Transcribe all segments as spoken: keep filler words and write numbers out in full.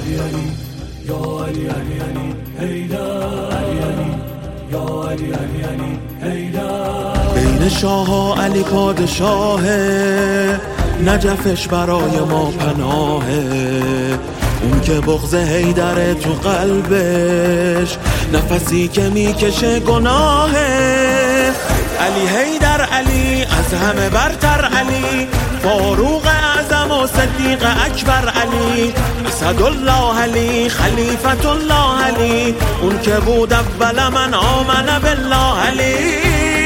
علی علی یا علی علی علی حیدر علی علی یا علی علی علی حیدر. بین شاه ها علی پادشاهه، نجفش برای ما پناهه. اون که بغض حیدره تو قلبش، نفسی که میکشه گناهه. علی حیدر علی از همه برتر علی، فاروق اعظم و صدیق اکبر علی، اسدالله علی خلیفت الله علی، اون که بود اول من آمن بالله علی.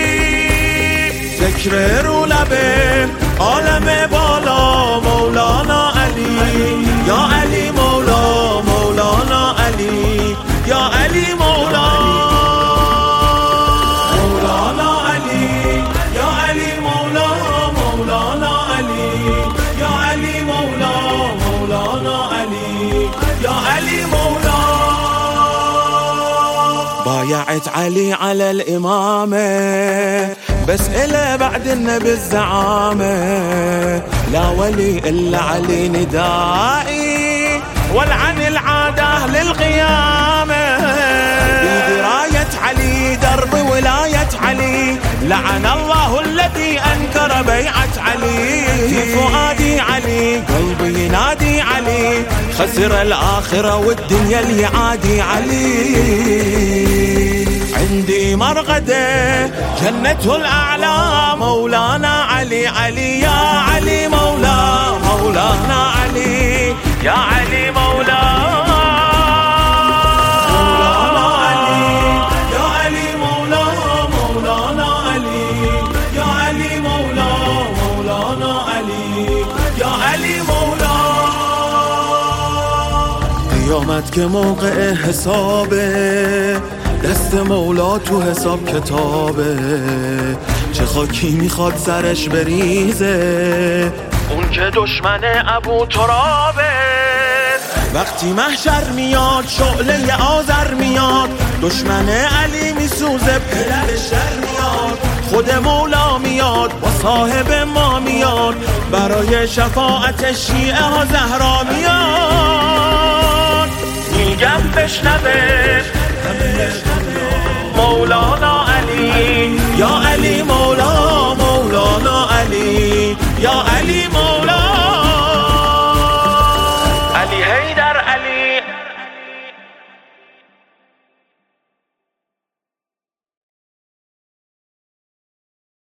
ذکر رو لبه عالم بالا مولانا علی، یا علی مولا مولانا علی، یا علی مولا مولانا علی، یا علی مولا مولانا علی، یا علی مولا مولانا علی، یا علی مولا. بايعت علي على الإمامة، بسأله بعد النبي الزعامة، لا ولي إلا علي ندائي، والعن العادة للقيامة. بدراية علي درب ولاية علي، لعن الله الذي أنكر بيعة علي. في فؤادي علي قلبي ينادي علي، خسر الآخرة والدنيا اللي عادي علي. عندي مرغده جنته الأعلى مولانا علي علي، يا علي مولا مولانا علي، يا علي مولا مولانا علي، يا علي مولا مولانا علي، يا علي مولا مولانا علي، يا علي مولا. قیامت که موقع حسابه، دست مولا تو حساب کتابه. چه خاکی میخواد سرش بریزه، اون که دشمن ابو ترابه. وقتی محشر میاد شعله آذر میاد، دشمن علی میسوزه پدرش در میاد. خود مولا میاد با صاحب ما میاد، برای شفاعت شیعه ها زهرا میاد. میگم بشنوه مولانا علی، یا علی مولا مولانا علی، یا علی مولا